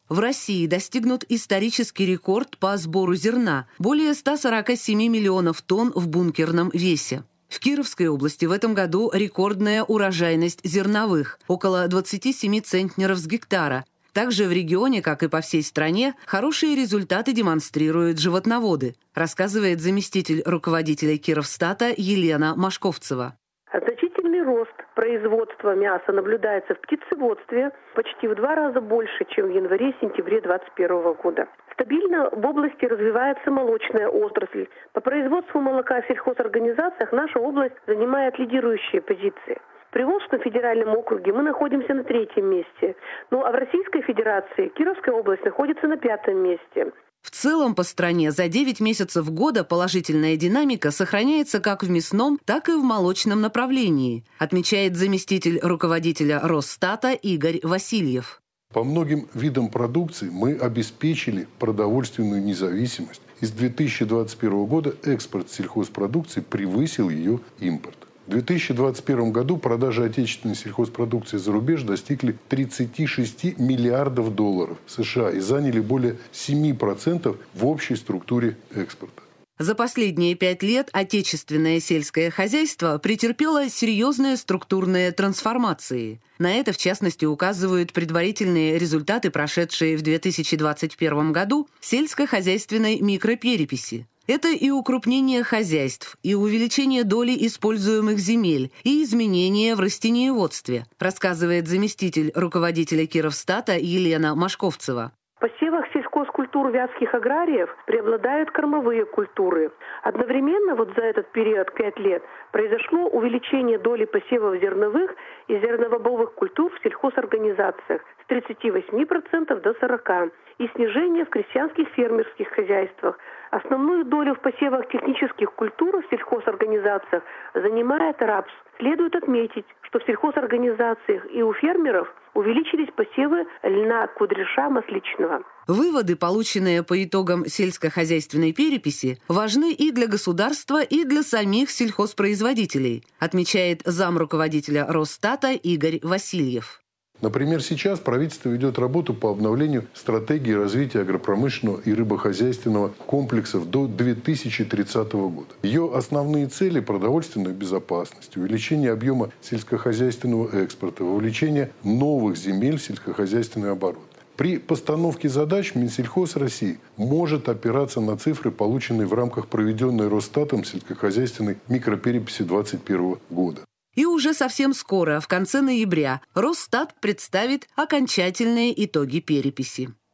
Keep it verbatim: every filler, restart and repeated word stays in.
В России достигнут исторический рекорд по сбору зерна – более ста сорока семи миллионов тонн в бункерном весе. В Кировской области в этом году рекордная урожайность зерновых – около двадцати семи центнеров с гектара. Также в регионе, как и по всей стране, хорошие результаты демонстрируют животноводы, рассказывает заместитель руководителя Кировстата Елена Машковцева. Значительный рост производства мяса наблюдается в птицеводстве почти в два раза больше, чем в январе-сентябре две тысячи двадцать первого года. Стабильно в области развивается молочная отрасль. По производству молока в сельхозорганизациях наша область занимает лидирующие позиции. В Приволжском федеральном округе мы находимся на третьем месте. Ну а в Российской Федерации Кировская область находится на пятом месте. В целом по стране за девять месяцев года положительная динамика сохраняется как в мясном, так и в молочном направлении, отмечает заместитель руководителя Росстата Игорь Васильев. По многим видам продукции мы обеспечили продовольственную независимость. И с две тысячи двадцать первого года экспорт сельхозпродукции превысил ее импорт. В две тысячи двадцать первом году продажи отечественной сельхозпродукции за рубеж достигли тридцати шести миллиардов долларов США и заняли более семи процентов в общей структуре экспорта. За последние пять лет отечественное сельское хозяйство претерпело серьезные структурные трансформации. На это, в частности, указывают предварительные результаты, прошедшие в две тысячи двадцать первом году сельскохозяйственной микропереписи. Это и укрупнение хозяйств, и увеличение доли используемых земель, и изменения в растениеводстве, рассказывает заместитель руководителя Кировстата Елена Машковцева. В посевах сельхозкультур вятских аграриев преобладают кормовые культуры. Одновременно вот за этот период пять лет произошло увеличение доли посевов зерновых и зерновобовых культур в сельхозорганизациях с тридцати восьми процентов до сорока процентов и снижение в крестьянских фермерских хозяйствах. Основную долю в посевах технических культур в сельхозорганизациях занимает рапс. Следует отметить, что в сельхозорганизациях и у фермеров увеличились посевы льна, кудряша, масличного. Выводы, полученные по итогам сельскохозяйственной переписи, важны и для государства, и для самих сельхозпроизводителей, отмечает замруководителя Росстата Игорь Васильев. Например, сейчас правительство ведет работу по обновлению стратегии развития агропромышленного и рыбохозяйственного комплексов до две тысячи тридцатого года. Ее основные цели – продовольственная безопасность, увеличение объема сельскохозяйственного экспорта, вовлечение новых земель в сельскохозяйственный оборот. При постановке задач Минсельхоз России может опираться на цифры, полученные в рамках проведенной Росстатом сельскохозяйственной микропереписи две тысячи двадцать первого года. И уже совсем скоро, в конце ноября, Росстат представит окончательные итоги переписи.